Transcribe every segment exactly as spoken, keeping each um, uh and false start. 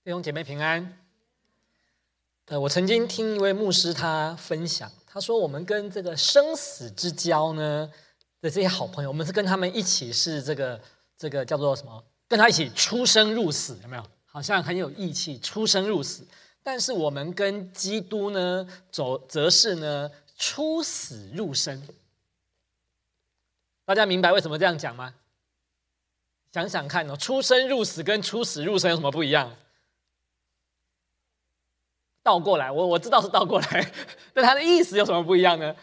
弟兄姐妹平安。呃，我曾经听一位牧师他分享，他说我们跟这个生死之交呢的这些好朋友，我们是跟他们一起是这个这个叫做什么？跟他一起出生入死，有没有？好像很有义气，出生入死。但是我们跟基督呢，走则是呢出死入生。大家明白为什么这样讲吗？想想看哦，出生入死跟出死入生有什么不一样？倒过来，我我知道是倒过来，但它的意思有什么不一样呢？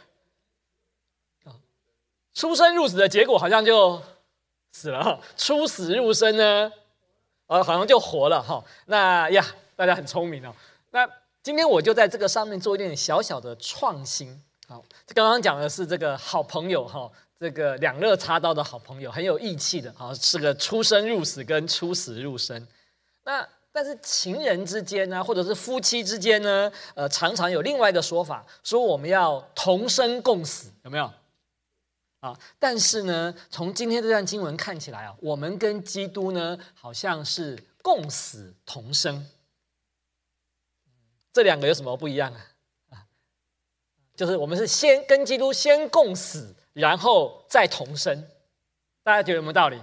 出生入死的结果好像就死了，出死入生呢，呃，好像就活了哈。那呀，大家很聪明哦。那今天我就在这个上面做一点小小的创新。好，刚刚讲的是这个好朋友哈，这个两肋插刀的好朋友，很有义气的啊，是个出生入死跟出死入生。那但是情人之间呢，或者是夫妻之间呢，呃，常常有另外一个说法，说我们要同生共死，有没有？啊，但是呢，从今天这段经文看起来啊，我们跟基督呢，好像是共死同生。这两个有什么不一样啊？啊，就是我们是先跟基督先共死，然后再同生。大家觉得有没有道理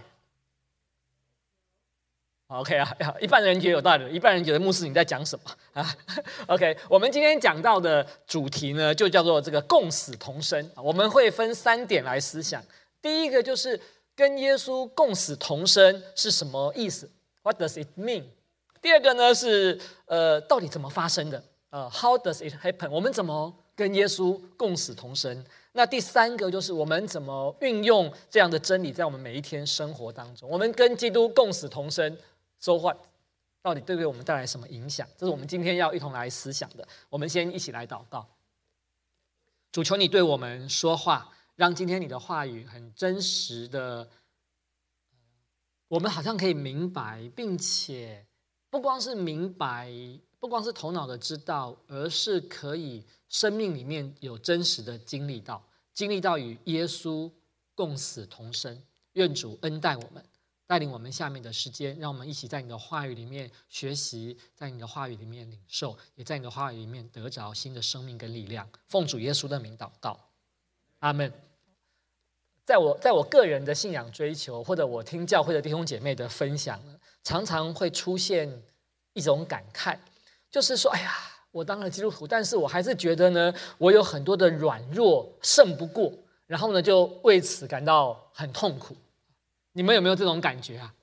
？OK 啊，一半人觉得有道理，一半人觉得牧师你在讲什么啊 ？OK， 我们今天讲到的主题呢，就叫做这个共死同生。我们会分三点来思想。第一个就是跟耶稣共死同生是什么意思 ？What does it mean？ 第二个呢是呃，到底怎么发生的？呃 ，How does it happen？ 我们怎么跟耶稣共死同生？那第三个就是我们怎么运用这样的真理在我们每一天生活当中？我们跟基督共死同生。So what？ 到底对我们带来什么影响？这是我们今天要一同来思想的。我们先一起来祷告。主，求你对我们说话，让今天你的话语很真实的，我们好像可以明白，并且不光是明白，不光是头脑的知道，而是可以生命里面有真实的经历到，经历到与耶稣共死同生。愿主恩待我们。带领我们下面的时间，让我们一起在你的话语里面学习，在你的话语里面领受，也在你的话语里面得着新的生命跟力量。奉主耶稣的名祷告，阿们。在我在我个人的信仰追求，或者我听教会的弟兄姐妹的分享，常常会出现一种感慨，就是说，哎呀，我当了基督徒，但是我还是觉得呢，我有很多的软弱胜不过，然后呢，就为此感到很痛苦。你们有没有这种感觉啊？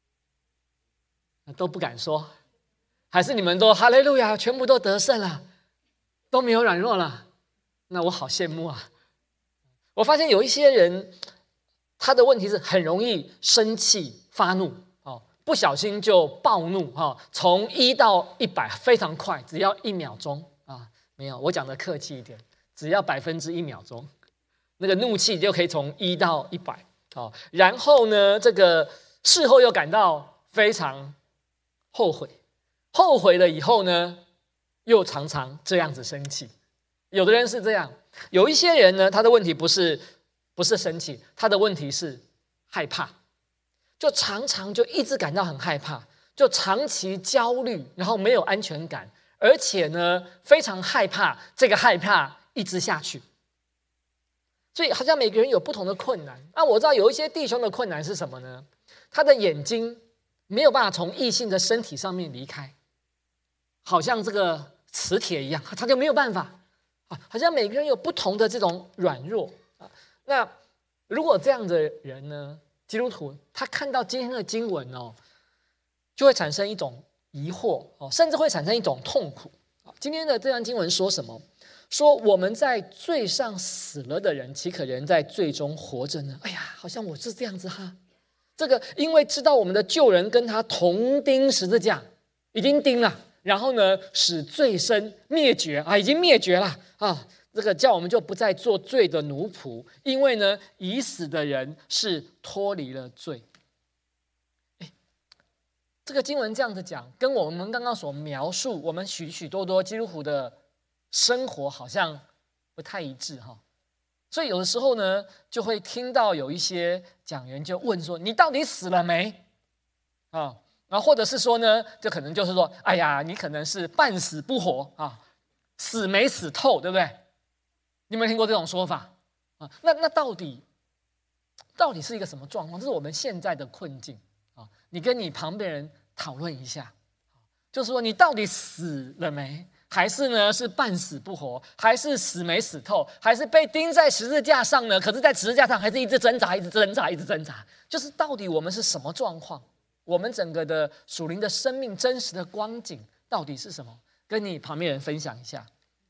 都不敢说，还是你们都哈利路亚，全部都得胜了，都没有软弱了？那我好羡慕啊！我发现有一些人，他的问题是很容易生气发怒哦，不小心就暴怒哈，从一到一百非常快，只要一秒钟啊！没有，我讲的客气一点，只要百分之一秒钟，那个怒气就可以从一到一百。好，然后呢，这个事后又感到非常后悔，后悔了以后呢，又常常这样子生气。有的人是这样，有一些人呢，他的问题不是不是生气，他的问题是害怕，就常常就一直感到很害怕，就长期焦虑，然后没有安全感，而且呢，非常害怕这个害怕一直下去。所以好像每个人有不同的困难。那我知道有一些弟兄的困难是什么呢？他的眼睛没有办法从异性的身体上面离开，好像这个磁铁一样，他就没有办法。好像每个人有不同的这种软弱。那如果这样的人呢，基督徒他看到今天的经文哦，就会产生一种疑惑哦，甚至会产生一种痛苦。今天的这段经文说什么？说我们在罪上死了的人，岂可人在罪中活着呢？哎呀，好像我是这样子哈。这个因为知道我们的旧人跟他同钉十字架，已经钉了，然后呢，使罪身灭绝啊，已经灭绝了啊。这个叫我们就不再做罪的奴仆，因为呢，已死的人是脱离了罪。哎，这个经文这样子讲，跟我们刚刚所描述我们许许多多基督徒的生活好像不太一致哈，所以有的时候呢，就会听到有一些讲员就问说：“你到底死了没？”啊， 然后或者是说呢，就可能就是说，哎呀，你可能是半死不活啊，死没死透，对不对？你有没有听过这种说法啊？那那到底到底是一个什么状况？这是我们现在的困境啊！你跟你旁边人讨论一下，就是说你到底死了没？还是呢是半死不活？还是死没死透？还是被钉在十字架上呢？可是，在十字架上还是一直挣扎，一直挣扎，一直挣扎。就是到底我们是什么状况？我们整个的属灵的生命真实的光景到底是什么？跟你旁边人分享一下。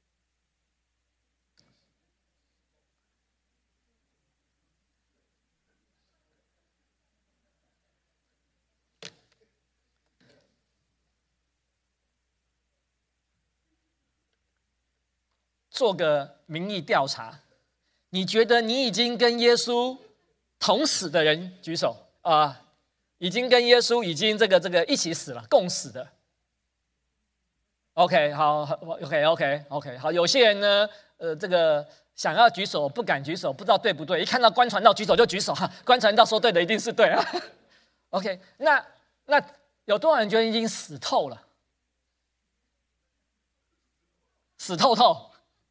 做个民意调查，你觉得你已经跟耶稣同死的人举手啊、呃？已经跟耶稣已经这个这个一起死了，共死的。OK， 好 ，OK OK OK， 好，有些人呢，呃，这个想要举手不敢举手，不知道对不对，一看到官传道举手就举手哈，官传道说对的一定是对啊。OK， 那那有多少人觉得已经死透了？死透透。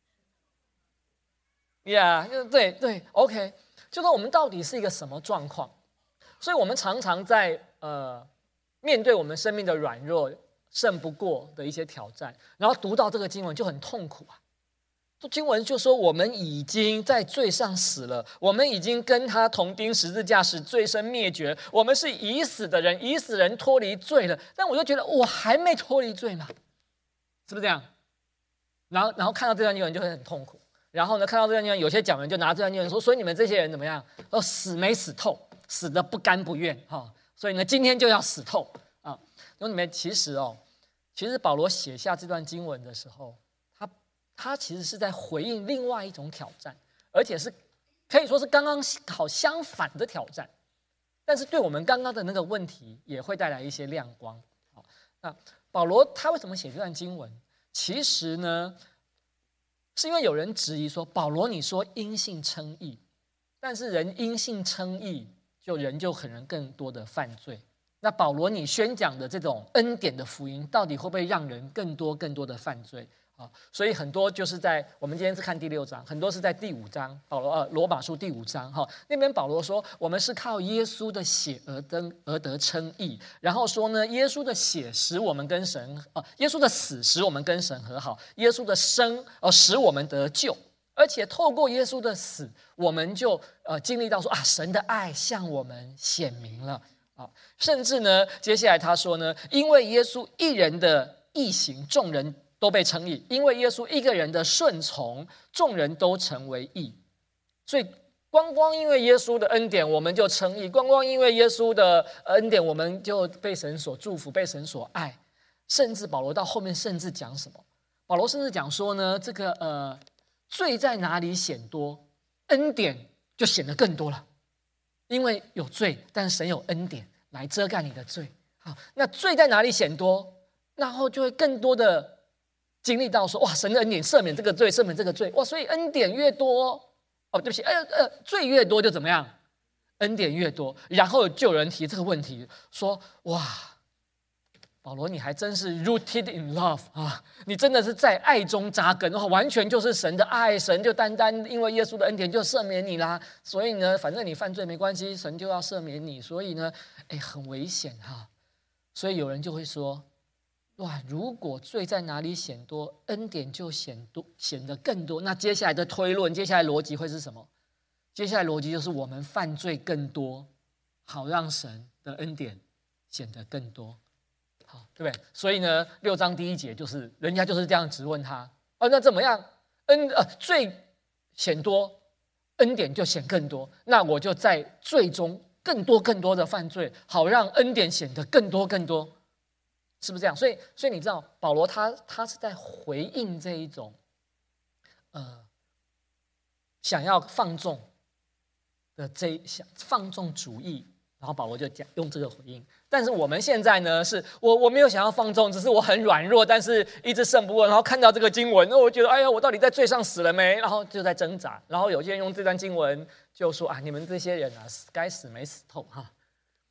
呀、yeah, 对对 ，OK， 就说我们到底是一个什么状况？所以我们常常在呃面对我们生命的软弱、胜不过的一些挑战，然后读到这个经文就很痛苦啊。这经文就说我们已经在罪上死了，我们已经跟他同钉十字架，使罪身灭绝，我们是已死的人，已死人脱离罪了。但我就觉得我还没脱离罪嘛，是不是这样？然后然后看到这段经文就会很痛苦。然后呢，看到这段经文，有些讲员就拿这段经文说：“所以你们这些人怎么样？哦，死没死透，死得不甘不愿哈、哦。所以呢，今天就要死透啊！”然后你们其实哦，其实保罗写下这段经文的时候，他他其实是在回应另外一种挑战，而且是可以说是刚刚好相反的挑战。但是对我们刚刚的那个问题，也会带来一些亮光。好，那保罗他为什么写这段经文？其实呢，是因为有人质疑说，保罗你说因信称义，但是人因信称义，就人就可能更多的犯罪。那保罗你宣讲的这种恩典的福音，到底会不会让人更多更多的犯罪啊？所以很多就是在我们今天是看第六章，很多是在第五章，保罗呃罗马书第五章哈，那边保罗说，我们是靠耶稣的血而得而得称义，然后说呢，耶稣的血使我们跟神呃，耶稣的死使我们跟神和好，耶稣的生呃使我们得救。而且透过耶稣的死，我们就呃经历到说啊，神的爱向我们显明了啊，甚至呢，接下来他说呢，因为耶稣一人的义行，众人都被称义；因为耶稣一个人的顺从，众人都成为义。所以，光光因为耶稣的恩典，我们就称义；光光因为耶稣的恩典，我们就被神所祝福，被神所爱。甚至保罗到后面甚至讲什么？保罗甚至讲说呢，这个呃。罪在哪里显多，恩典就显得更多了。因为有罪，但神有恩典来遮盖你的罪。好，那罪在哪里显多，然后就会更多的经历到说，哇，神的恩典赦免这个罪，赦免这个罪，哇，所以恩典越多，哦，对不起，呃呃，罪越多就怎么样？恩典越多。然后就有人提这个问题，说，哇。保罗，你还真是 rooted in love 啊！你真的是在爱中扎根，完全就是神的爱，神就单单因为耶稣的恩典就赦免你啦。所以呢，反正你犯罪没关系，神就要赦免你。所以呢，哎，很危险哈。所以有人就会说，哇，如果罪在哪里显多，恩典就显多，显得更多。那接下来的推论，接下来逻辑会是什么？接下来逻辑就是我们犯罪更多，好让神的恩典显得更多。好，对不对？所以呢，六章第一节就是人家就是这样质问他，哦，那怎么样？恩呃罪显多，恩典就显更多。那我就在罪中更多更多的犯罪，好让恩典显得更多更多，是不是这样？所以，所以你知道，保罗他他是在回应这一种呃想要放纵的这一想放纵主义。然后保罗就讲用这个回应，但是我们现在呢，是我我没有想要放纵，只是我很软弱，但是一直胜不过。然后看到这个经文，那我觉得，哎呀，我到底在罪上死了没？然后就在挣扎。然后有些人用这段经文就说啊，你们这些人啊，该死没死透哈。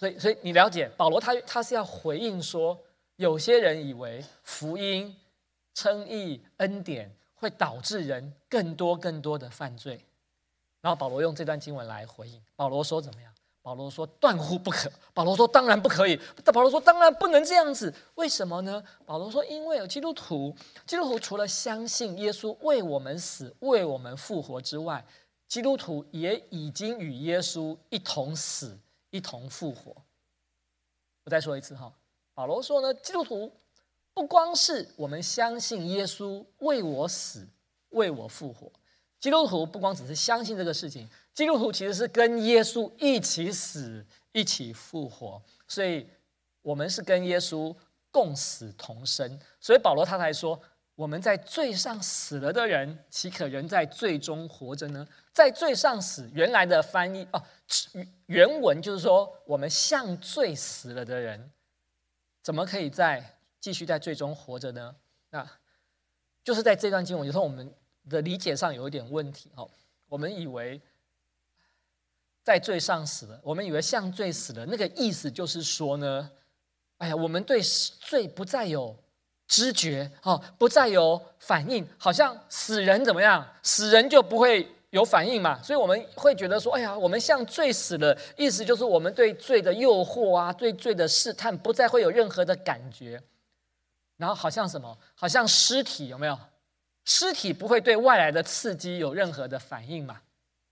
所以，所以你了解保罗他他是要回应说，有些人以为福音、称义、恩典会导致人更多更多的犯罪，然后保罗用这段经文来回应。保罗说怎么样？保罗说断乎不可。保罗说当然不可以。保罗说当然不能这样子。为什么呢？保罗说因为有基督徒，基督徒除了相信耶稣为我们死、为我们复活之外，基督徒也已经与耶稣一同死、一同复活。我再说一次哈，保罗说呢，基督徒不光是我们相信耶稣为我死、为我复活，基督徒不光只是相信这个事情，基督徒其实是跟耶稣一起死、一起复活，所以我们是跟耶稣共死同生。所以保罗他才说，我们在罪上死了的人，岂可仍在罪中活着呢？在罪上死，原来的翻译哦，原文就是说，我们向罪死了的人，怎么可以在继续在罪中活着呢？那就是在这段经文，有时候我们的理解上有一点问题哦。我们以为在罪上死了，我们以为向罪死了，那个意思就是说呢，哎呀，我们对罪不再有知觉哦，不再有反应，好像死人怎么样？死人就不会有反应嘛，所以我们会觉得说，哎呀，我们向罪死了，意思就是我们对罪的诱惑啊，对罪的试探，不再会有任何的感觉。然后好像什么？好像尸体有没有？尸体不会对外来的刺激有任何的反应嘛？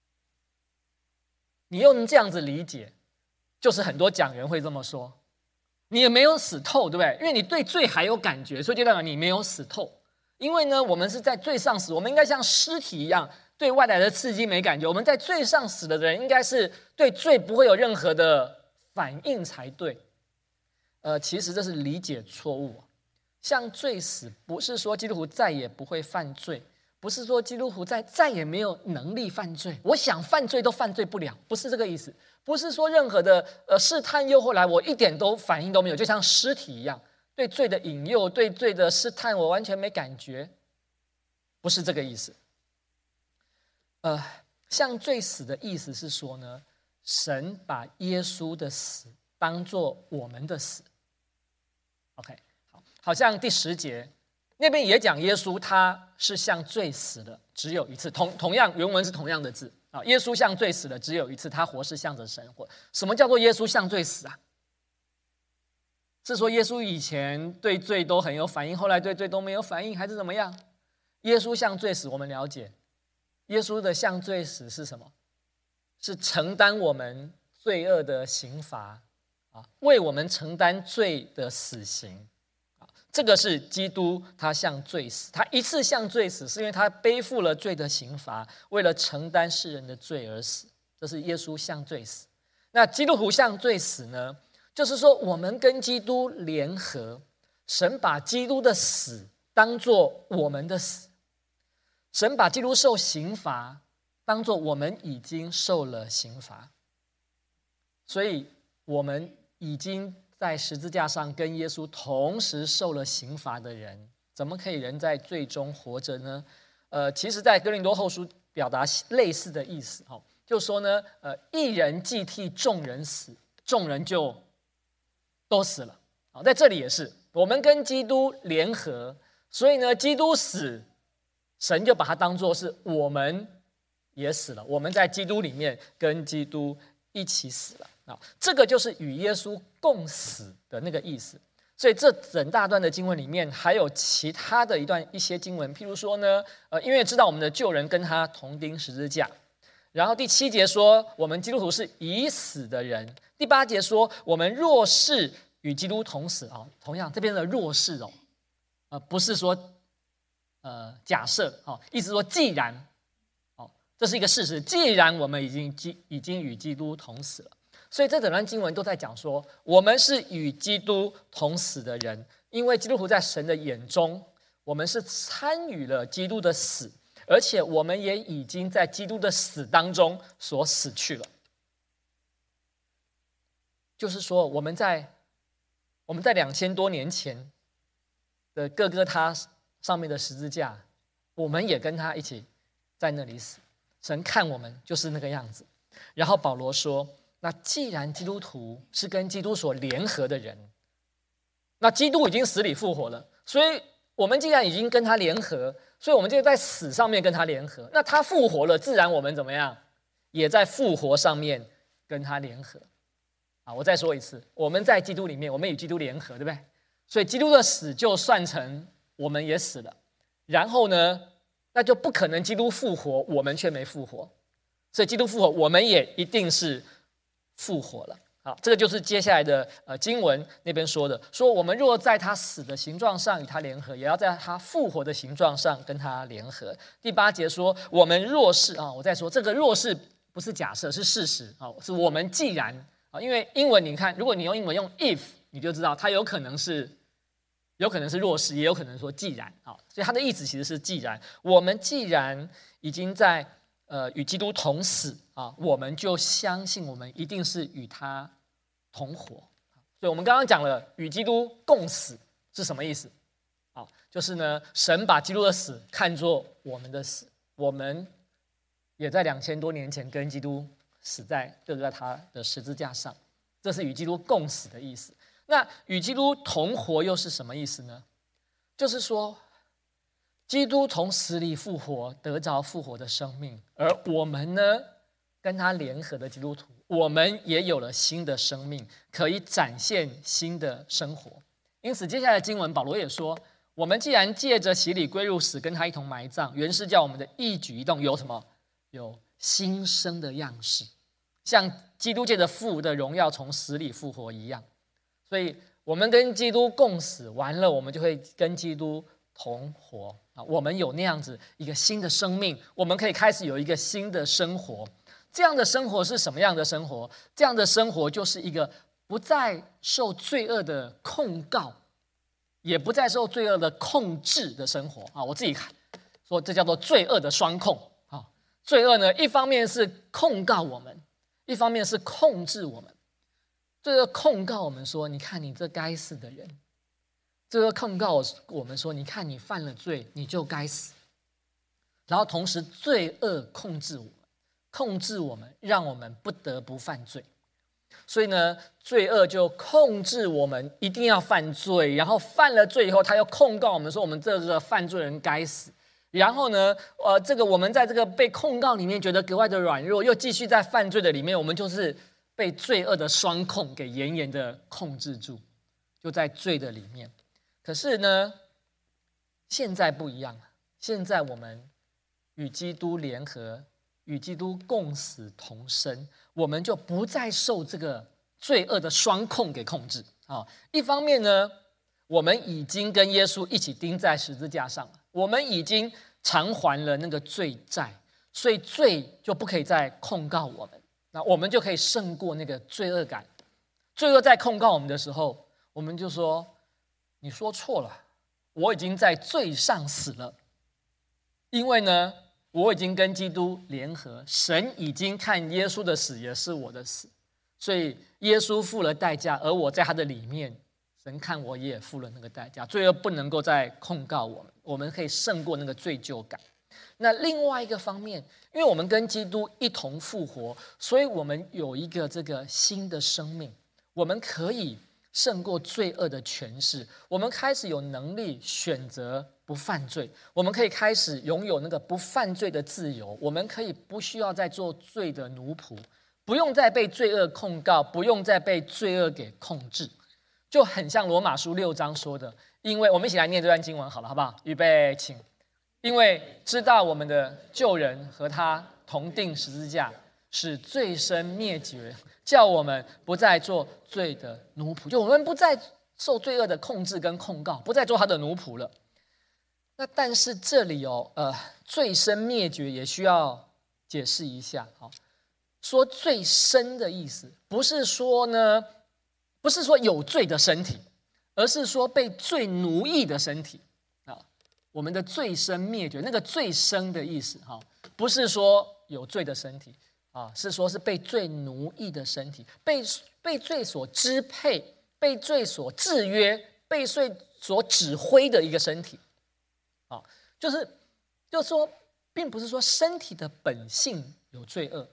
你用这样子理解，就是很多讲员会这么说。你也没有死透，对不对？因为你对罪还有感觉，所以就代表你没有死透。因为呢，我们是在罪上死，我们应该像尸体一样，对外来的刺激没感觉。我们在罪上死的人，应该是对罪不会有任何的反应才对。呃，其实这是理解错误。向罪死，不是说基督徒再也不会犯罪，不是说基督徒再再也没有能力犯罪，我想犯罪都犯罪不了，不是这个意思。不是说任何的呃试探诱惑来，我一点都反应都没有，就像尸体一样，对罪的引诱、对罪的试探，我完全没感觉，不是这个意思。呃，向罪死的意思是说呢，神把耶稣的死当作我们的死。OK。好像第十节那边也讲耶稣他是向罪死的，只有一次。同同样原文是同样的字啊，耶稣向罪死的只有一次，他活是向着神活。什么叫做耶稣向罪死啊？是说耶稣以前对罪都很有反应，后来对罪都没有反应，还是怎么样？耶稣向罪死，我们了解，耶稣的向罪死是什么？是承担我们罪恶的刑罚啊，为我们承担罪的死刑。这个是基督他向罪死，他一次向罪死，是因为他背负了罪的刑罚，为了承担世人的罪而死。这是耶稣向罪死。那基督徒向罪死呢？就是说我们跟基督联合，神把基督的死当作我们的死，神把基督受刑罚当作我们已经受了刑罚，所以我们已经在十字架上跟耶稣同时受了刑罚的人，怎么可以人在罪中活着呢？呃，其实在哥林多后书表达类似的意思，就是说呢，呃，一人既替众人死，众人就都死了。在这里也是，我们跟基督联合，所以呢，基督死，神就把它当作是我们也死了，我们在基督里面跟基督一起死了。这个就是与耶稣共死的那个意思。所以这整大段的经文里面还有其他的一段一些经文，譬如说呢，呃，因为知道我们的旧人跟他同钉十字架，然后第七节说我们基督徒是已死的人，第八节说我们若是与基督同死啊，同样这边的若是哦，呃，不是说呃假设哦，意思说既然哦，这是一个事实，既然我们已经已经与基督同死了。所以这整段经文都在讲说，我们是与基督同死的人，因为基督徒在神的眼中，我们是参与了基督的死，而且我们也已经在基督的死当中所死去了。就是说，我们在我们在两千多年前的各各他上面的十字架，我们也跟他一起在那里死。神看我们就是那个样子。然后保罗说， 那既然基督徒是跟基督所联合的人，那基督已经死里复活了，所以我们既然已经跟他联合，所以我们就在死上面跟他联合。那他复活了，自然我们怎么样？也在复活上面跟他联合。啊，我再说一次，我们在基督里面，我们与基督联合，对不对？所以基督的死就算成我们也死了。然后呢，那就不可能基督复活，我们却没复活。所以基督复活，我们也一定是复活了。好，这个就是接下来的呃经文那边说的，说我们若在他死的形状上与他联合，也要在他复活的形状上跟他联合。第八节说，我们若是啊，我再说这个若是不是假设，是事实啊，是我们既然啊，因为英文你看，如果你用英文用 if， 你就知道它有可能是有可能是若是，也有可能说既然啊，所以它的意思其实是既然，我们既然已经在呃与基督同死啊，我们就相信我们一定是与他同活。所以我们刚刚讲了与基督共死是什么意思啊？就是呢，神把基督的死看作我们的死，我们也在两千多年前跟基督死在就在他的十字架上，这是与基督共死的意思。那与基督同活又是什么意思呢？就是说基督从死里复活，得着复活的生命，而我们呢，跟他联合的基督徒，我们也有了新的生命，可以展现新的生活。因此接下来的经文保罗也说，我们既然借着洗礼归入死，跟他一同埋葬，原是叫我们的一举一动有什么？有新生的样式，像基督借着父的荣耀从死里复活一样。所以我们跟基督共死完了，我们就会跟基督同活啊！我们有那样子一个新的生命，我们可以开始有一个新的生活。这样的生活是什么样的生活？这样的生活就是一个不再受罪恶的控告，也不再受罪恶的控制的生活啊！我自己看说，这叫做罪恶的双控啊！罪恶呢，一方面是控告我们，一方面是控制我们。罪恶控告我们说，你看你这该死的人。罪恶控告我们说，你看你犯了罪，你就该死。然后同时罪恶控制我们，控制我们，让我们不得不犯罪。所以呢，罪恶就控制我们一定要犯罪，然后犯了罪以后，他又控告我们说，我们这个犯罪人该死。然后呢，呃，这个我们在这个被控告里面觉得格外的软弱，又继续在犯罪的里面，我们就是被罪恶的双控给严严的控制住，就在罪的里面。可是呢，现在不一样了。现在我们与基督联合，与基督共死同生，我们就不再受这个罪恶的双控给控制啊。一方面呢，我们已经跟耶稣一起钉在十字架上了，我们已经偿还了那个罪债，所以罪就不可以再控告我们，那我们就可以胜过那个罪恶感。罪恶在控告我们的时候，我们就说，你说错了，我已经在罪上死了，因为呢，我已经跟基督联合，神已经看耶稣的死也是我的死，所以耶稣付了代价，而我在他的里面，神看我也付了那个代价，罪恶不能够再控告我们，我们可以胜过那个罪疚感。那另外一个方面，因为我们跟基督一同复活，所以我们有一个这个新的生命，我们可以胜过罪恶的权势，我们开始有能力选择不犯罪，我们可以开始拥有那个不犯罪的自由，我们可以不需要再做罪的奴仆，不用再被罪恶控告，不用再被罪恶给控制，就很像罗马书六章说的。因为我们一起来念这段经文好了，好不好？预备，请。因为知道我们的救人和他同定十字架，使罪身灭绝，叫我们不再做罪的奴仆，就我们不再受罪恶的控制跟控告，不再做他的奴仆了。那但是这里哦，呃，罪身灭绝也需要解释一下。好，说罪身的意思，不是说呢，不是说有罪的身体，而是说被罪奴役的身体啊。我们的罪身灭绝，那个罪身的意思哈，不是说有罪的身体啊，是说是被罪奴役的身体，被被罪所支配，被罪所制约，被罪所指挥的一个身体啊，就是就是说，并不是说身体的本性有罪恶，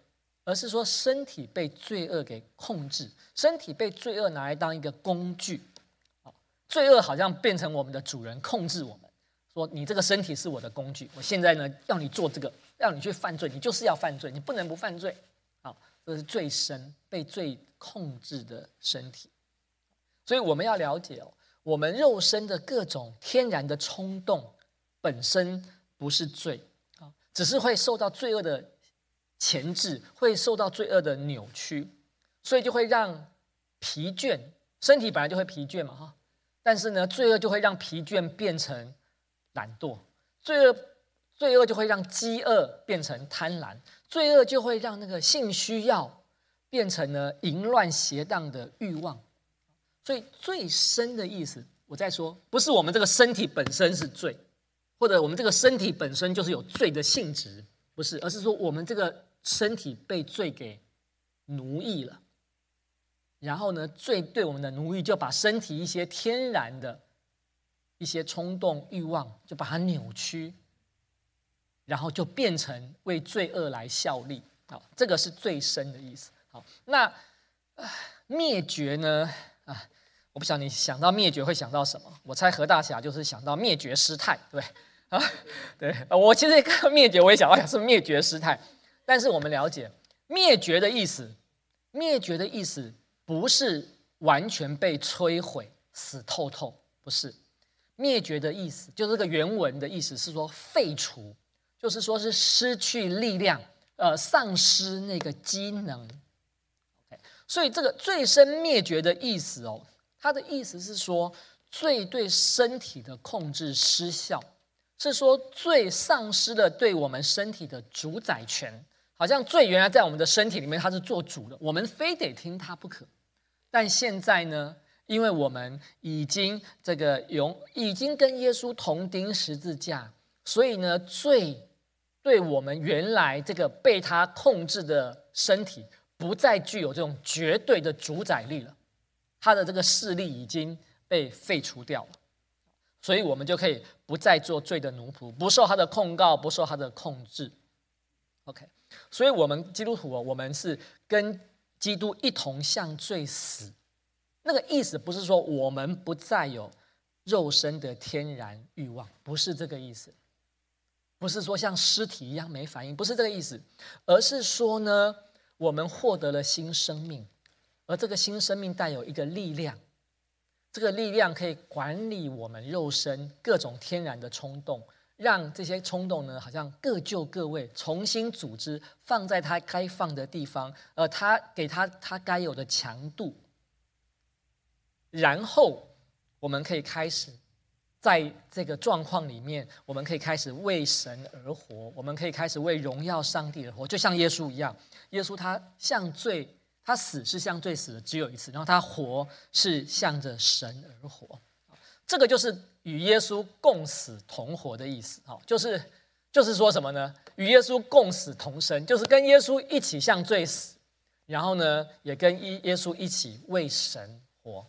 而是说身体被罪恶给控制，身体被罪恶拿来当一个工具，罪恶好像变成我们的主人，控制我们，说你这个身体是我的工具，我现在呢要你做这个，要你去犯罪，你就是要犯罪，你不能不犯罪。好，这是罪身，被罪控制的身体。所以我们要了解哦，我们肉身的各种天然的冲动本身不是罪，只是会受到罪恶的钳制，会受到罪恶的扭曲，所以就会让疲倦，身体本来就会疲倦嘛哈，但是呢，罪恶就会让疲倦变成懒惰，罪恶罪恶就会让饥饿变成贪婪，罪恶就会让那个性需要变成了淫乱邪荡的欲望。所以罪身的意思，我再说，不是我们这个身体本身是罪，或者我们这个身体本身就是有罪的性质，不是，而是说我们这个身体被罪给奴役了，然后呢，罪对我们的奴役就把身体一些天然的一些冲动欲望就把它扭曲，然后就变成为罪恶来效力。好，这个是罪身的意思。好，那、呃、灭绝呢？啊，我不晓得你想到灭绝会想到什么？我猜何大侠就是想到灭绝师太，对不对？啊，对，我其实看灭绝我也想到是灭绝师太，但是我们了解灭绝的意思，灭绝的意思不是完全被摧毁死透透，不是。灭绝的意思就是这个原文的意思是说废除，就是说是失去力量，呃，丧失那个机能。Okay， 所以这个罪身灭绝的意思哦，它的意思是说罪对身体的控制失效。是说罪丧失了对我们身体的主宰权，好像罪原来在我们的身体里面它是做主的，我们非得听它不可。但现在呢，因为我们已经这个永已经跟耶稣同钉十字架，所以呢，罪对我们原来这个被他控制的身体不再具有这种绝对的主宰力了，他的这个势力已经被废除掉了。所以我们就可以不再做罪的奴仆，不受他的控告，不受他的控制。OK， 所以我们基督徒哦，我们是跟基督一同向罪死。那个意思不是说我们不再有肉身的天然欲望，不是这个意思。不是说像尸体一样没反应，不是这个意思，而是说呢，我们获得了新生命，而这个新生命带有一个力量。这个力量可以管理我们肉身各种天然的冲动，让这些冲动呢，好像各就各位，重新组织，放在它该放的地方，呃，它给它它该有的强度，然后我们可以开始在这个状况里面，我们可以开始为神而活，我们可以开始为荣耀上帝而活，就像耶稣一样，耶稣他向罪。他死是向罪死的只有一次，然后他活是向着神而活，这个就是与耶稣共死同活的意思。就是就是说什么呢？与耶稣共死同生，就是跟耶稣一起向罪死，然后呢，也跟耶稣一起为神活。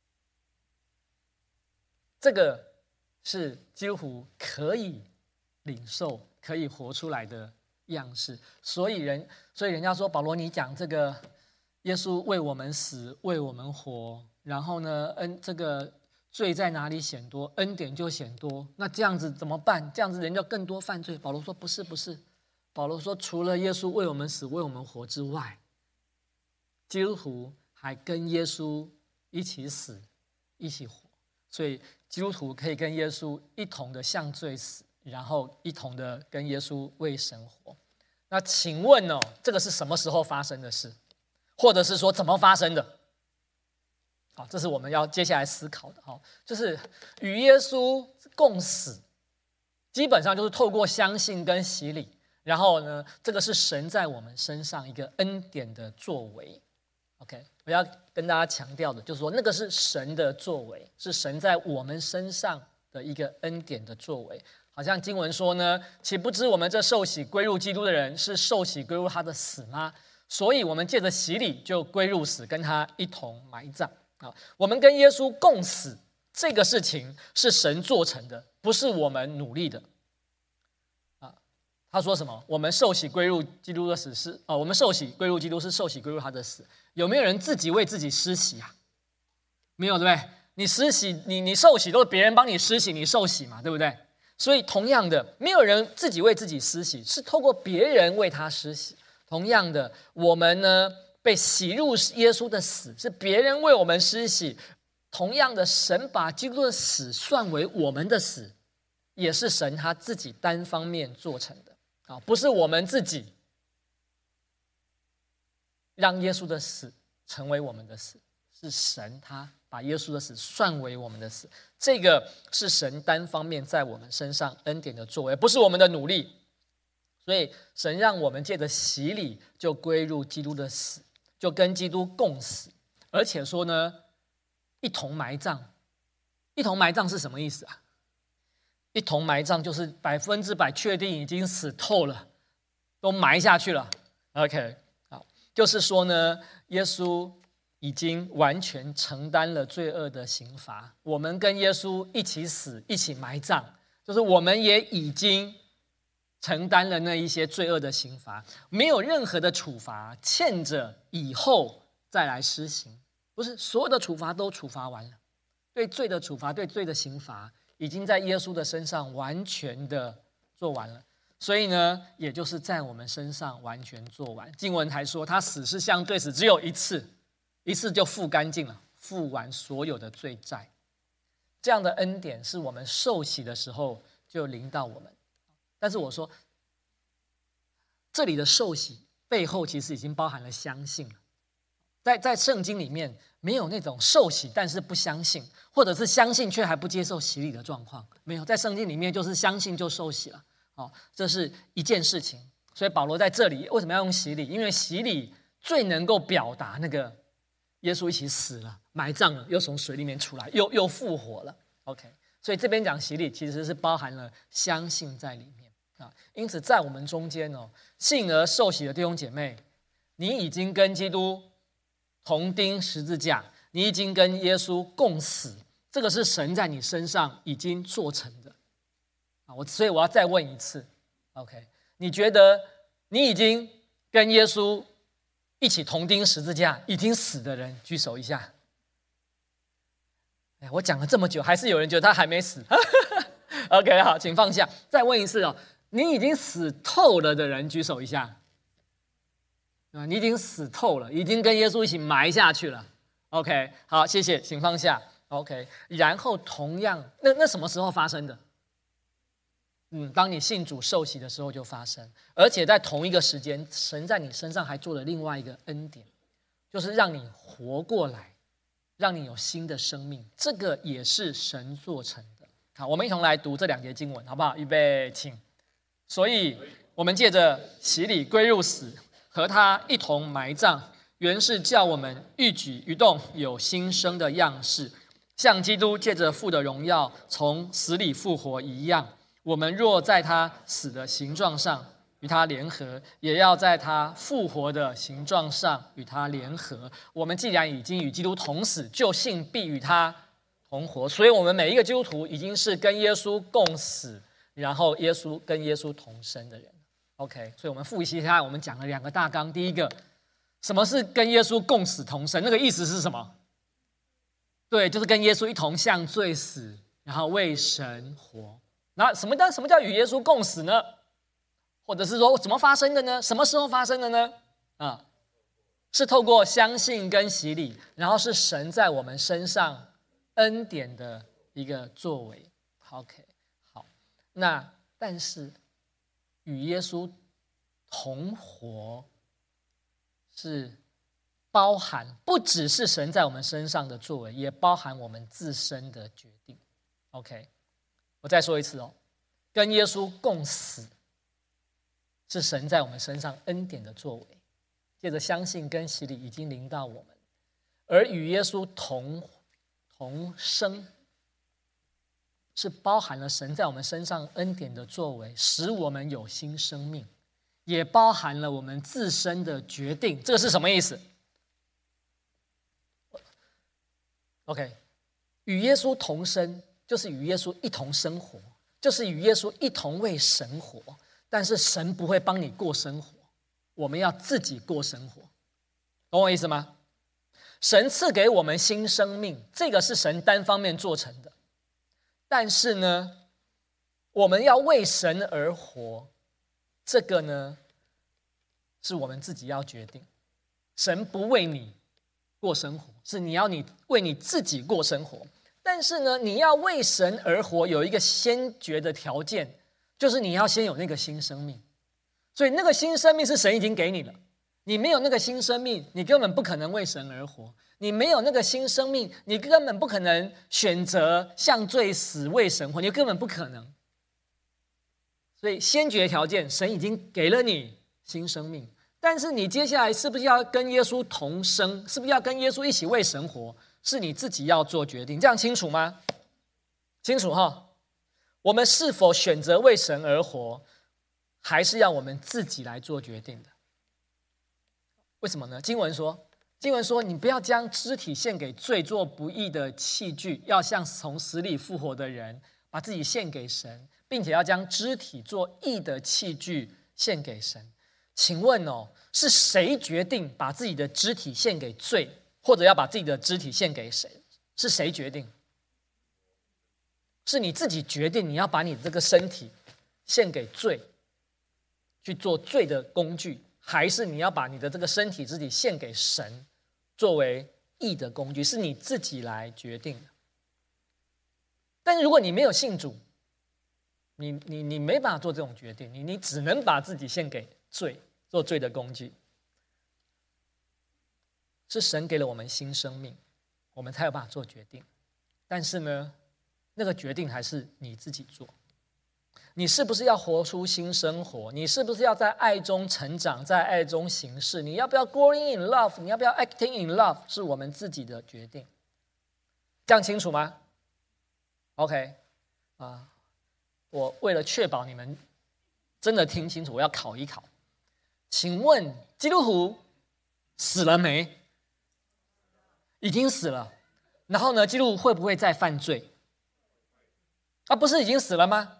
这个是基督徒可以领受、可以活出来的样式。所以人，所以人家说保罗，你讲这个。耶稣为我们死，为我们活，然后呢，恩这个罪在哪里显多，恩典就显多。那这样子怎么办？这样子人就更多犯罪。保罗说不是不是，保罗说除了耶稣为我们死，为我们活之外，基督徒还跟耶稣一起死，一起活。所以基督徒可以跟耶稣一同的向罪死，然后一同的跟耶稣为神活。那请问哦，这个是什么时候发生的事？或者是说怎么发生的？好，这是我们要接下来思考的。好，就是与耶稣共死，基本上就是透过相信跟洗礼，然后呢，这个是神在我们身上一个恩典的作为。OK， 我要跟大家强调的就是说，那个是神的作为，是神在我们身上的一个恩典的作为。好像经文说呢，岂不知我们这受洗归入基督的人，是受洗归入他的死吗？所以我们借着洗礼就归入死，跟他一同埋葬。我们跟耶稣共死，这个事情是神做成的，不是我们努力的。 他说什么？我们受洗归入基督的死是哦，我们受洗归入基督是受洗归入他的死。有没有人自己为自己施洗啊？没有，对不对？你施洗，你你受洗都是别人帮你施洗，你受洗嘛，对不对？所以同样的，没有人自己为自己施洗，是透过别人为他施洗。同样的，我们呢被洗入耶稣的死，是别人为我们施洗。同样的，神把基督的死算为我们的死，也是神他自己单方面做成的啊，不是我们自己让耶稣的死成为我们的死，是神他把耶稣的死算为我们的死。这个是神单方面在我们身上恩典的作为，不是我们的努力。所以神让我们借着洗礼就归入基督的死，就跟基督共死，而且说呢，一同埋葬。一同埋葬是什么意思啊？一同埋葬就是百分之百确定已经死透了，都埋下去了。OK， 好，就是说呢，耶稣已经完全承担了罪恶的刑罚，我们跟耶稣一起死，一起埋葬，就是我们也已经承担了那一些罪恶的刑罚，没有任何的处罚欠着以后再来施行，不是所有的处罚都处罚完了，对罪的处罚，对罪的刑罚已经在耶稣的身上完全的做完了，所以呢，也就是在我们身上完全做完。经文还说，他死是相对死，只有一次，一次就付干净了，付完所有的罪债。这样的恩典是我们受洗的时候就临到我们。但是我说，这里的受洗背后其实已经包含了相信了。在在圣经里面没有那种受洗但是不相信，或者是相信却还不接受洗礼的状况，没有。在圣经里面就是相信就受洗了，哦，这是一件事情。所以保罗在这里为什么要用洗礼？因为洗礼最能够表达那个耶稣一起死了、埋葬了，又从水里面出来，又又复活了。OK， 所以这边讲洗礼其实是包含了相信在里面啊。因此在我们中间哦，信而受洗的弟兄姐妹，你已经跟基督同钉十字架，你已经跟耶稣共死，这个是神在你身上已经做成的啊！我所以我要再问一次 ，OK？ 你觉得你已经跟耶稣一起同钉十字架，已经死的人举手一下。哎，我讲了这么久，还是有人觉得他还没死。OK， 好，请放下。再问一次哦，你已经死透了的人举手一下。你已经死透了，已经跟耶稣一起埋下去了。OK， 好，谢谢，请放下。OK， 然后同样，那那什么时候发生的？嗯，当你信主受洗的时候就发生，而且在同一个时间，神在你身上还做了另外一个恩典，就是让你活过来，让你有新的生命，这个也是神做成的。好，我们一同来读这两节经文，好不好？预备，请。所以，我们借着洗礼归入死，和他一同埋葬，原是叫我们一举一动有新生的样式，像基督借着父的荣耀从死里复活一样。我们若在他死的形状上与他联合，也要在他复活的形状上与他联合。我们既然已经与基督同死，就信必与他同活。所以我们每一个基督徒已经是跟耶稣共死，然后耶稣跟耶稣同生的人。OK， 所以我们复习一下，我们讲了两个大纲。第一个，什么是跟耶稣共死同生？那个意思是什么？对，就是跟耶稣一同向罪死，然后为神活。那什么叫什么叫与耶稣共死呢？或者是说怎么发生的呢？什么时候发生的呢？啊，是透过相信跟洗礼，然后是神在我们身上恩典的一个作为。OK， 好，那但是与耶稣同活是包含不只是神在我们身上的作为，也包含我们自身的决定。OK， 我再说一次哦，跟耶稣共死是神在我们身上恩典的作为，借着相信跟洗礼已经临到我们，而与耶稣同同生是包含了神在我们身上恩典的作为，使我们有新生命，也包含了我们自身的决定。这个是什么意思 ？OK， 与耶稣同生就是与耶稣一同生活，就是与耶稣一同为神活。 但是神不会帮你过生活，我们要自己过生活，懂我意思吗？神赐给我们新生命，这个是神单方面做成的，但是呢，我们要为神而活，这个呢，是我们自己要决定。神不为你过生活，是你要你为你自己过生活。但是呢，你要为神而活，有一个先决的条件，就是你要先有那个新生命。所以那个新生命是神已经给你了，你没有那个新生命，你根本不可能为神而活。你没有那个新生命，你根本不可能选择向罪死为神活，你根本不可能。所以先决条件，神已经给了你新生命，但是你接下来是不是要跟耶稣同生？是不是要跟耶稣一起为神活？是你自己要做决定，这样清楚吗？清楚哈。我们是否选择为神而活，还是要我们自己来做决定的？为什么呢？经文说，经文说，你不要将肢体献给罪做不义的器具，要像从死里复活的人，把自己献给神，并且要将肢体做义的器具献给神。请问哦，是谁决定把自己的肢体献给罪，或者要把自己的肢体献给谁？是谁决定？是你自己决定你要把你这个身体献给罪，去做罪的工具，还是你要把你的这个身体肢体献给神，作为义的工具？是你自己来决定的。但是如果你没有信主，你你你没办法做这种决定，你你只能把自己献给罪，做罪的工具。是神给了我们新生命，我们才有办法做决定。但是呢，那个决定还是你自己做。你是不是要活出新生活？你是不是要在爱中成长，在爱中行事？你要不要 growing in love？ 你要不要 acting in love？ 是我们自己的决定。这样清楚吗 ？OK， 啊，我为了确保你们真的听清楚，我要考一考。请问基督徒死了没？已经死了。然后呢，基督徒会不会再犯罪？啊，不是已经死了吗？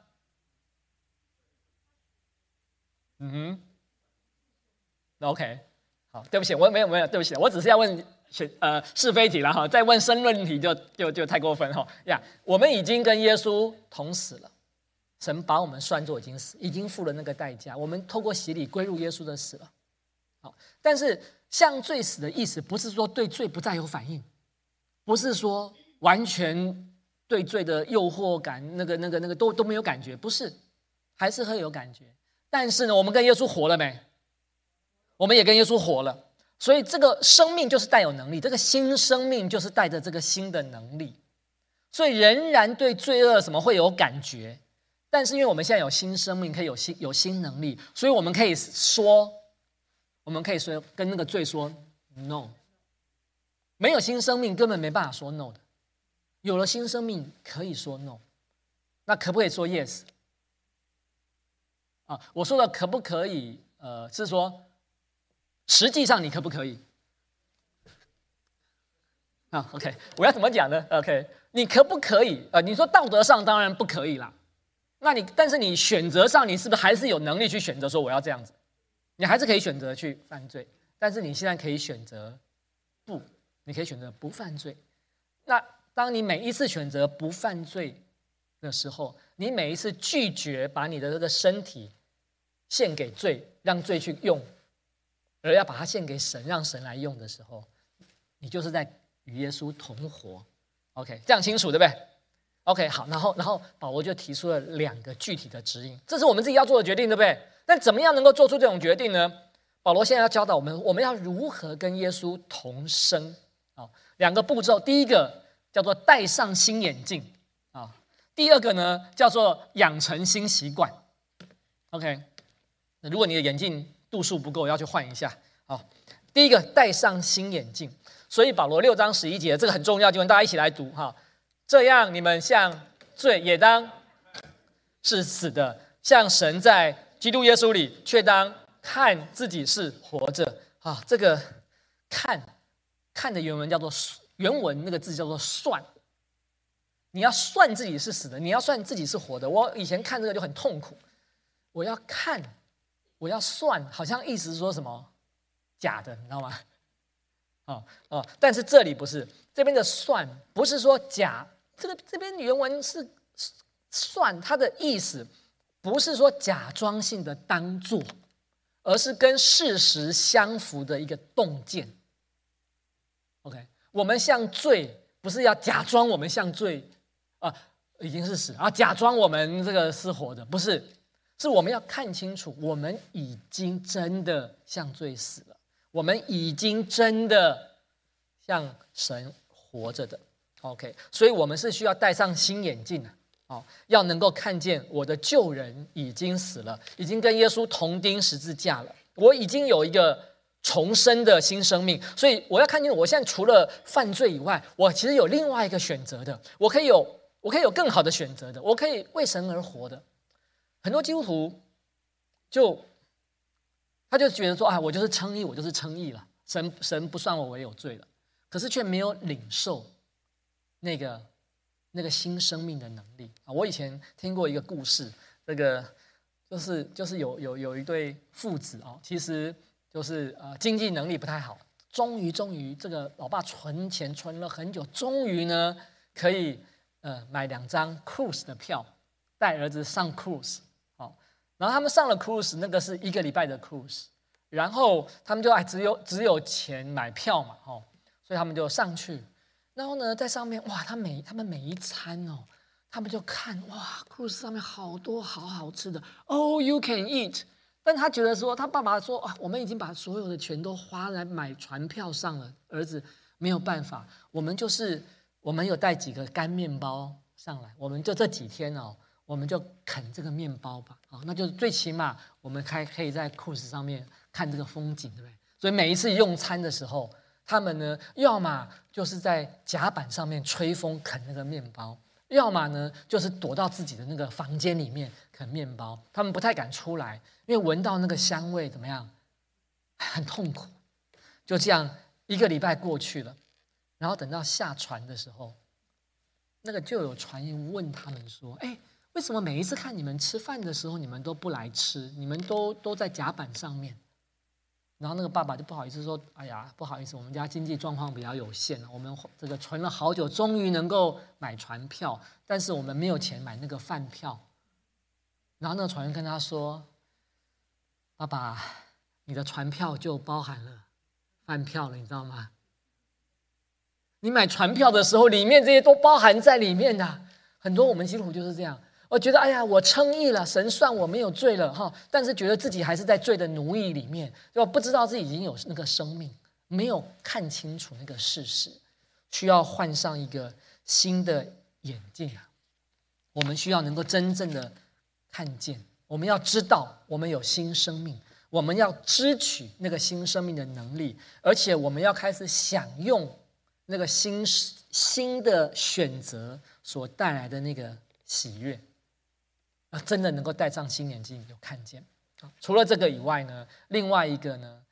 嗯哼 ，OK， 好，对不起，我没有没有，对不起，我只是要问选呃是非题了哈，再问申论题就就就太过分哈呀。我们已经跟耶稣同死了，神把我们算作已经死，已经付了那个代价，我们透过洗礼归入耶稣的死了。好，但是向罪死的意思不是说对罪不再有反应，不是说完全对罪的诱惑感那个那个那个都都没有感觉，不是，还是会有感觉。但是呢，我们跟耶稣活了没？我们也跟耶稣活了，所以这个生命就是带有能力，这个新生命就是带着这个新的能力，所以仍然对罪恶什么会有感觉，但是因为我们现在有新生命，可以有新有新能力，所以我们可以说，我们可以说跟那个罪说 no。没有新生命根本没办法说 no 的，有了新生命可以说 no， 那可不可以说 yes？啊，我说的可不可以？呃，是说实际上你可不可以？啊 ，OK， 我要怎么讲呢 ？OK， 你可不可以？呃，你说道德上当然不可以啦，那你但是你选择上，你是不是还是有能力去选择说我要这样子？你还是可以选择去犯罪，但是你现在可以选择不，你可以选择不犯罪。那当你每一次选择不犯罪的时候，你每一次拒绝把你的这个身体献给罪，让罪去用，而要把它献给神，让神来用的时候，你就是在与耶稣同活。OK， 这样清楚对不对 ？OK， 好，然后然后保罗就提出了两个具体的指引，这是我们自己要做的决定，对不对？但怎么样能够做出这种决定呢？保罗现在要教导我们，我们要如何跟耶稣同生啊？两个步骤，第一个叫做戴上新眼镜啊，第二个呢叫做养成新习惯。OK， 那如果你的眼镜度数不够，要去换一下。好，第一个戴上新眼镜，所以保罗六章十一节这个很重要经文，大家一起来读哈。这样你们向罪也当是死的，像神在基督耶稣里却当看自己是活着啊。这个看看的原文叫做原文那个字叫做算，你要算自己是死的，你要算自己是活的。我以前看这个就很痛苦， 我要看，我要算，好像意思是说什么假的，你知道吗？哦哦，但是这里不是，这边的算不是说假，这个这边原文是算，它的意思不是说假装性的当作，而是跟事实相符的一个洞见。OK， 我们像罪，不是要假装我们像罪啊，已经是死啊，假装我们这个是活的，不是，是我们要看清楚，我们已经真的像罪死了，我们已经真的像神活着的。OK， 所以我们是需要戴上新眼镜的。哦，要能够看见我的旧人已经死了，已经跟耶稣同钉十字架了，我已经有一个重生的新生命，所以我要看见我现在除了犯罪以外，我其实有另外一个选择的，我可以有我可以有更好的选择的，我可以为神而活的。很多基督徒就他就觉得说啊，我就是称义，我就是称义了，神神不算我为有罪了，可是却没有领受那个那个新生命的能力啊！我以前听过一个故事，这个就是就是有有有一对父子啊，其实就是呃经济能力不太好，终于终于这个老爸存钱存了很久，终于呢可以呃买两张 cruise 的票，带儿子上 cruise 哦，然后他们上了 cruise， 那个是一个礼拜的 cruise， 然后他们就哎只有只有钱买票嘛，哦，所以他们就上去。然后呢，在上面哇，他每他们每一餐哦，他们就看哇 ，cruise 上面好多好好吃的 ，all you can eat。但他觉得说，他爸爸说啊，我们已经把所有的钱都花来买船票上了，儿子没有办法，我们就是我们有带几个干面包上来，我们就这几天哦，我们就啃这个面包吧，啊，那就最起码我们还可以在 cruise 上面看这个风景，对不对？所以每一次用餐的时候，他们呢，要么就是在甲板上面吹风啃那个面包，要么呢就是躲到自己的那个房间里面啃面包。他们不太敢出来，因为闻到那个香味怎么样，很痛苦。就这样一个礼拜过去了，然后等到下船的时候，那个就有船员问他们说：“哎，为什么每一次看你们吃饭的时候，你们都不来吃，你们都都在甲板上面？”然后那个爸爸就不好意思说：“哎呀，不好意思，我们家经济状况比较有限，我们这个存了好久，终于能够买船票，但是我们没有钱买那个饭票。”然后那个船员跟他说：“爸爸，你的船票就包含了饭票了，你知道吗？你买船票的时候，里面这些都包含在里面的。很多我们基督徒就是这样。”我觉得哎呀，我称义了，神算我没有罪了哈，但是觉得自己还是在罪的奴役里面，就不知道自己已经有那个生命，没有看清楚那个事实，需要换上一个新的眼镜啊！我们需要能够真正的看见，我们要知道我们有新生命，我们要支取那个新生命的能力，而且我们要开始享用那个新新的选择所带来的那个喜悦。真的能够戴上新眼镜有看见。除了这个以外呢，另外一个呢，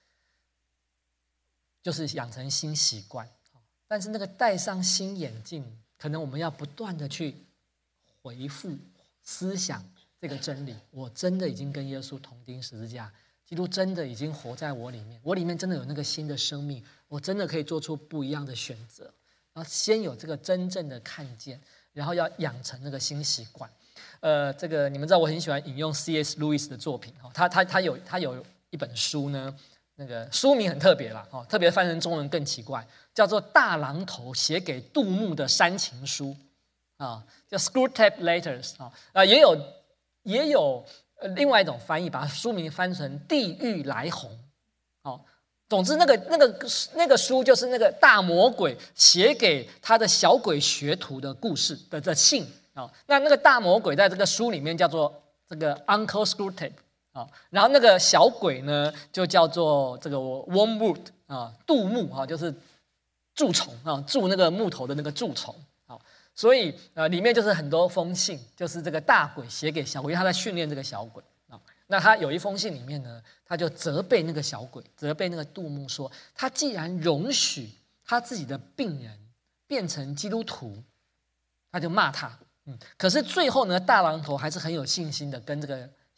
就是养成新习惯。但是那个戴上新眼镜，可能我们要不断的去回复思想这个真理：我真的已经跟耶稣同钉十字架，基督真的已经活在我里面，我里面真的有那个新的生命，我真的可以做出不一样的选择。然后先有这个真正的看见，然后要养成那个新习惯。呃，这个你们知道我很喜欢引用 C S Lewis 的作品，他他他有他有一本书呢，那个书名很特别啦，特别翻成中文更奇怪，叫做《大榔头写给杜牧的煽情书》啊，叫 Screwtape Letters 啊，啊也有也有另外一种翻译，把书名翻成《地狱来鸿》。哦，总之那个那个那个书就是那个大魔鬼写给他的小鬼学徒的故事的的信。哦，那那个大魔鬼在这个书里面叫做这个 Uncle Screwtape 啊，然后那个小鬼呢就叫做这个 Wormwood 啊，杜牧啊，就是蛀虫啊，蛀那个木头的那个蛀虫啊，所以呃里面就是很多封信，就是这个大鬼写给小鬼，因为他在训练这个小鬼啊。那他有一封信里面呢，他就责备那个小鬼，责备那个杜牧说，他既然容许他自己的病人变成基督徒，他就骂他。嗯，可是最后呢，大榔头还是很有信心的跟这个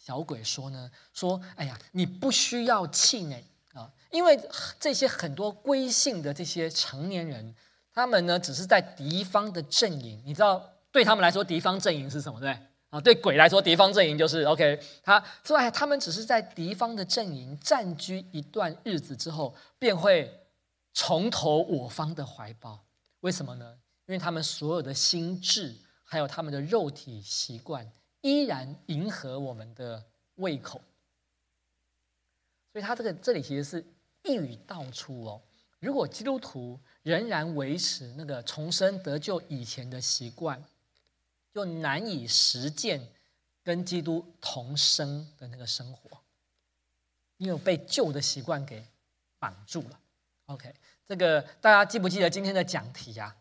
小鬼说呢，说哎呀，你不需要气馁啊，因为这些很多归信的这些成年人，他们呢只是在敌方的阵营，你知道对他们来说敌方阵营是什么，对不对？啊，对鬼来说敌方阵营就是 OK， 他说哎，他们只是在敌方的阵营占据一段日子之后，便会重投我方的怀抱。为什么呢？因为他们所有的心智还有他们的肉体习惯依然迎合我们的胃口，所以他这个这里其实是一语道出哦。如果基督徒仍然维持那个重生得救以前的习惯，就难以实践跟基督同生的那个生活，因为被旧的习惯给绑住了。OK， 这个大家记不记得今天的讲题啊？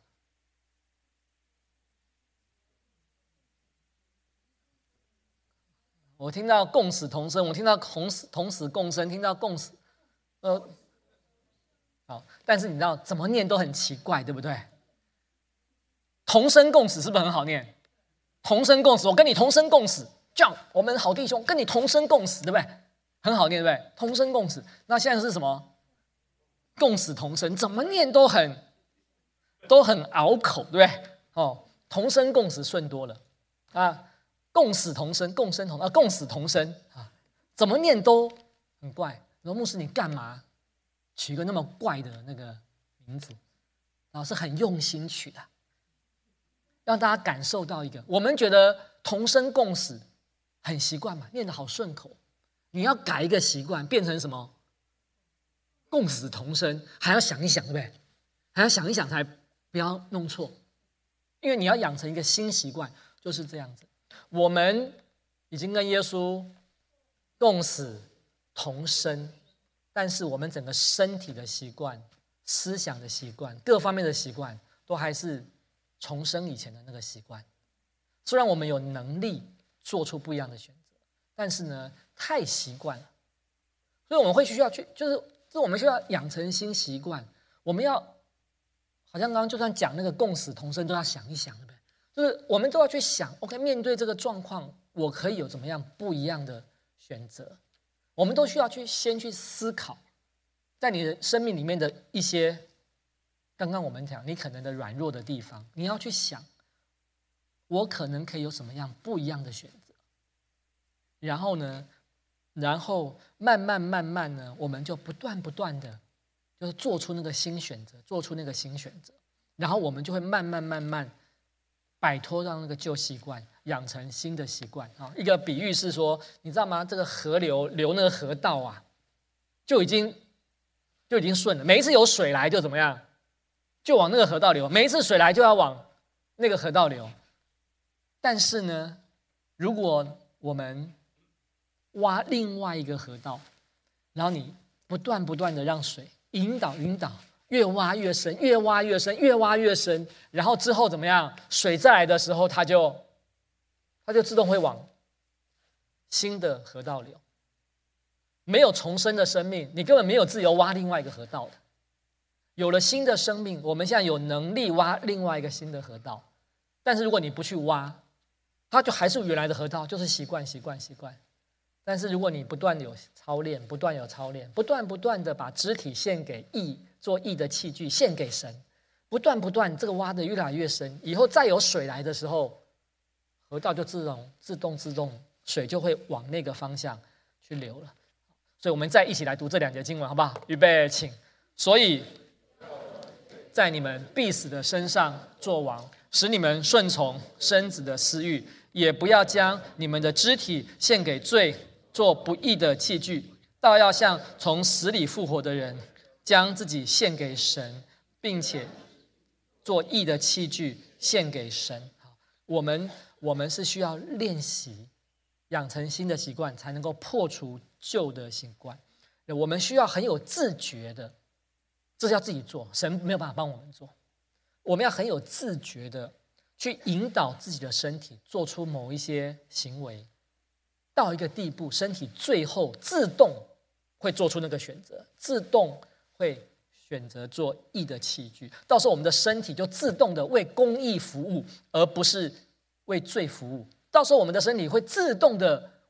我听到共死同生，我听到同死同死共生，听到共死，呃，好，但是你知道怎么念都很奇怪，对不对？同生共死是不是很好念？同生共死，我跟你同生共死，这样我们好弟兄跟你同生共死，对不对？很好念，对不对？同生共死。那现在是什么？共死同生，怎么念都很都很拗口，对不对？哦，同生共死顺多了啊，共死同生，共生同啊，共死同生啊，怎么念都很怪。然后牧师，你干嘛取一个那么怪的那个名字？然后是很用心取的。让大家感受到一个，我们觉得同生共死很习惯嘛，念得好顺口。你要改一个习惯，变成什么？共死同生，还要想一想，对不对？还要想一想才不要弄错，因为你要养成一个新习惯，就是这样子。我们已经跟耶稣共死同生，但是我们整个身体的习惯、思想的习惯、各方面的习惯，都还是重生以前的那个习惯。虽然我们有能力做出不一样的选择，但是呢，太习惯了，所以我们会需要去，就是就是我们需要养成新习惯。我们要好像刚刚就算讲那个共死同生，都要想一想，对不对？就是我们都要去想 ，OK， 面对这个状况，我可以有怎么样不一样的选择？我们都需要去先去思考，在你的生命里面的一些。刚刚我们讲你可能的软弱的地方，你要去想，我可能可以有什么样不一样的选择。然后呢，然后慢慢慢慢呢，我们就不断不断的，就是做出那个新选择，做出那个新选择，然后我们就会慢慢慢慢摆脱让那个旧习惯，养成新的习惯啊。一个比喻是说，你知道吗？这个河流流那个河道啊，就已经就已经顺了，每一次有水来就怎么样？就往那个河道流，每一次水来就要往那个河道流。但是呢，如果我们挖另外一个河道，然后你不断不断的让水引导引导，越挖越深，越挖越深，越挖越深，然后之后怎么样？水再来的时候，它就它就自动会往新的河道流。没有重生的生命，你根本没有自由挖另外一个河道的。有了新的生命，我们现在有能力挖另外一个新的河道，但是如果你不去挖，它就还是原来的河道，就是习惯习惯习惯。但是如果你不断有操练，不断有操练，不断不断的把肢体献给义，做义的器具献给神，不断不断这个挖的越来越深，以后再有水来的时候，河道就自动自动自动水就会往那个方向去流了。所以我们再一起来读这两节经文好不好？预备请。所以在你们必死的身上作王，使你们顺从身子的私欲，也不要将你们的肢体献给罪，做不义的器具，倒要像从死里复活的人，将自己献给神，并且做义的器具献给神。我们我们是需要练习，养成新的习惯，才能够破除旧的习惯。我们需要很有自觉的。这是要自己做，神没有办法帮我们做。我们要很有自觉的去引导自己的身体做出某一些行为，到一个地步，身体最后自动会做出那个选择，自动会选择做义的器具。到时候我们的身体就自动的为公义服务，而不是为罪服务。到时候我们的身体会自动的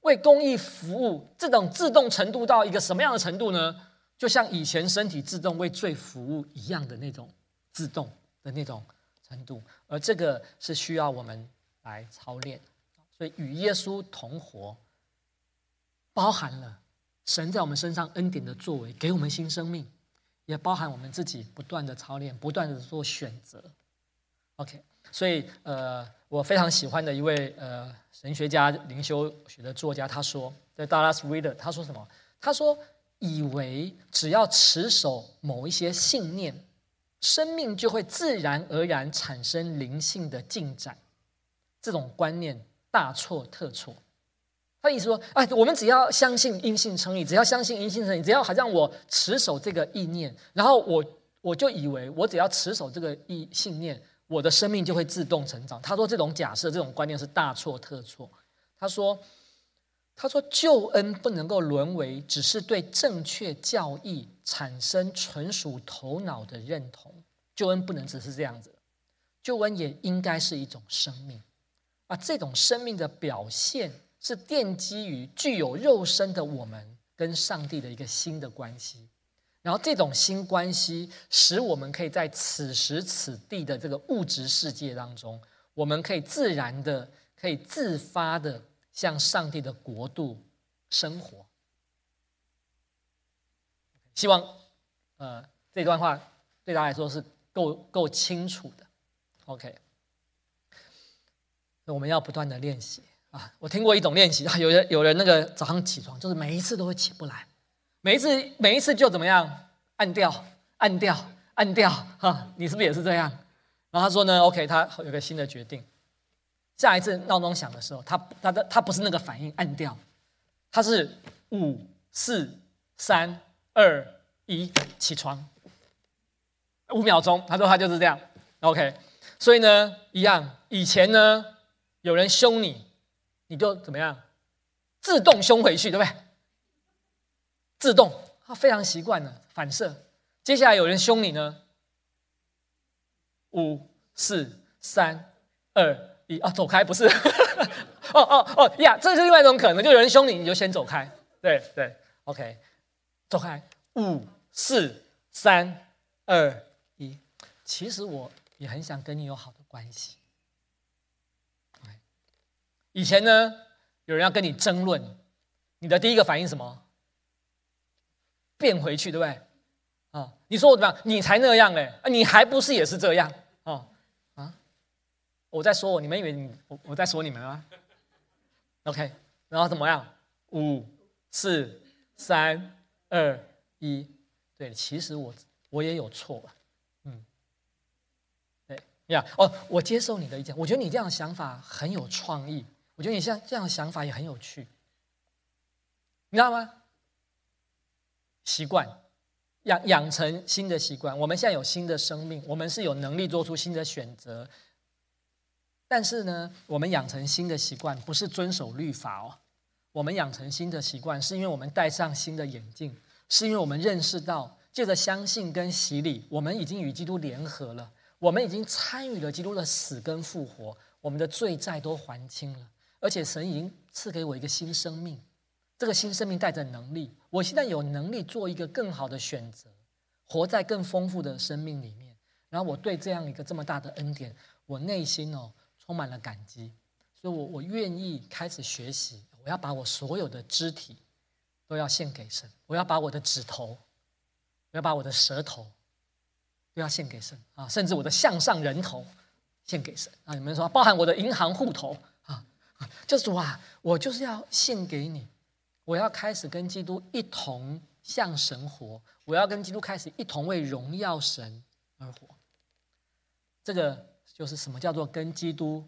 为公益服务，这种自动程度到一个什么样的程度呢？就像以前身体自动为罪服务一样的那种自动的那种程度，而这个是需要我们来操练。所以与耶稣同活，包含了神在我们身上恩典的作为，给我们新生命，也包含我们自己不断的操练，不断的做选择。OK， 所以呃，我非常喜欢的一位呃神学家、灵修学的作家，他说，在 Dallas Willard， 他说什么？他说，以为只要持守某一些信念，生命就会自然而然产生灵性的进展，这种观念大错特错。他意思说，哎，我们只要相信因信称义，只要相信因信称义，只要好像我持守这个意念，然后我我就以为我只要持守这个意信念，我的生命就会自动成长。他说这种假设、这种观念是大错特错。他说，他说救恩不能够沦为只是对正确教义产生纯属头脑的认同，救恩不能只是这样子，救恩也应该是一种生命啊，这种生命的表现是奠基于具有肉身的我们跟上帝的一个新的关系，然后这种新关系使我们可以在此时此地的这个物质世界当中，我们可以自然的、可以自发的向上帝的国度生活。希望呃这段话对大家来说是够够清楚的。OK， 我们要不断的练习。啊，我听过一种练习，有人有人那个早上起床，就是每一次都会起不来，每一次每一次就怎么样，按掉按掉按掉哈，你是不是也是这样？然后他说呢 ，OK， 他有个新的决定，下一次闹钟响的时候，他他的他不是那个反应按掉，他是五四三二一起床，五秒钟，他说他就是这样 ，OK， 所以呢，一样，以前呢有人凶你。你就怎么样？自动凶回去，对不对？自动，他非常习惯了反射。接下来有人凶你呢，五、四、三、二、一，啊，走开，不是？哦哦哦呀，这是另外一种可能，就有人凶你，你就先走开。对对 ，OK， 走开。五、四、三、二、一。其实我也很想跟你有好的关系。以前呢，有人要跟你争论，你的第一个反应是什么？变回去，对不对？啊，你说我怎么样？你才那样嘞，啊，你还不是也是这样？哦，啊，我在说我，你们以为你我我在说你们吗 ？OK， 然后怎么样？五、四、三、二、一，对，其实我我也有错，嗯，对呀，哦，我接受你的意见，我觉得你这样的想法很有创意。我觉得你像这样的想法也很有趣，你知道吗？习惯养养成新的习惯，我们现在有新的生命，我们是有能力做出新的选择。但是呢，我们养成新的习惯不是遵守律法哦，我们养成新的习惯是因为我们戴上新的眼镜，是因为我们认识到，借着相信跟洗礼，我们已经与基督联合了，我们已经参与了基督的死跟复活，我们的罪债都还清了。而且神已经赐给我一个新生命，这个新生命带着能力，我现在有能力做一个更好的选择，活在更丰富的生命里面。然后我对这样一个这么大的恩典，我内心哦充满了感激，所以我我愿意开始学习，我要把我所有的肢体都要献给神，我要把我的指头，我要把我的舌头都要献给神啊，甚至我的项上人头献给神啊！你们说，包含我的银行户头。就是哇，我就是要献给你，我要开始跟基督一同向神活，我要跟基督开始一同为荣耀神而活。这个就是什么叫做跟基督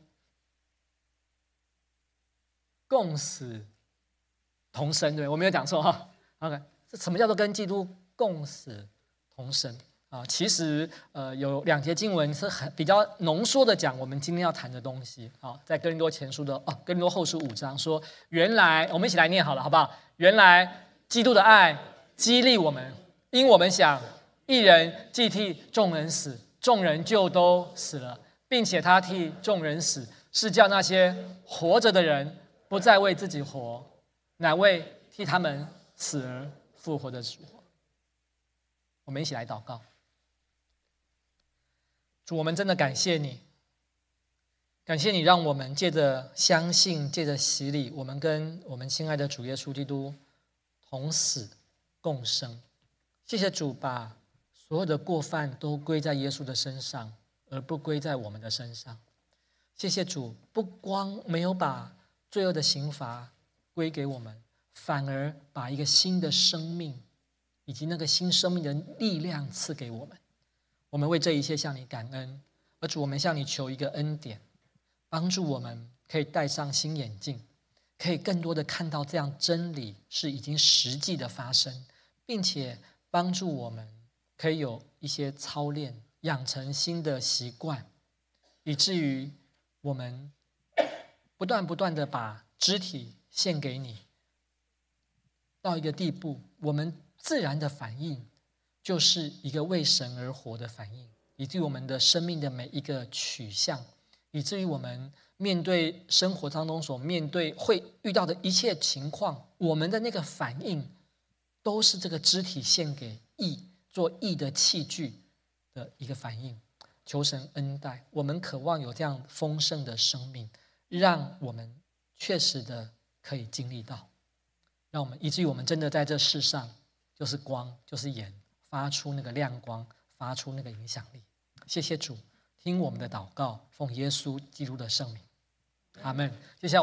共死同生，对，我没有讲错哈。OK， 这什么叫做跟基督共死同生？啊，其实呃有两节经文是很比较浓缩的讲我们今天要谈的东西。好，在哥林多前书的哦，哥林多后书五章说，原来我们一起来念好了，好不好？原来基督的爱激励我们，因我们想一人既替众人死，众人就都死了，并且他替众人死，是叫那些活着的人不再为自己活， 哪位替他们死而复活的主？我们一起来祷告。主，我们真的感谢你，感谢你让我们借着相信，借着洗礼，我们跟我们亲爱的主耶稣基督同死共生。谢谢主，把所有的过犯都归在耶稣的身上，而不归在我们的身上。谢谢主，不光没有把罪恶的刑罚归给我们，反而把一个新的生命以及那个新生命的力量赐给我们。我们为这一切向你感恩，而主，我们向你求一个恩典，帮助我们可以戴上新眼镜，可以更多的看到这样真理是已经实际的发生，并且帮助我们可以有一些操练，养成新的习惯，以至于我们不断不断的把肢体献给你，到一个地步，我们自然的反应就是一个为神而活的反应，以至于我们的生命的每一个取向，以至于我们面对生活当中所面对会遇到的一切情况，我们的那个反应都是这个肢体献给义，做义的器具的一个反应。求神恩待我们，渴望有这样丰盛的生命，让我们确实的可以经历到，让我们以至于我们真的在这世上就是光，就是盐，发出那个亮光，发出那个影响力。谢谢主，听我们的祷告，奉耶稣基督的圣名，阿们。接下来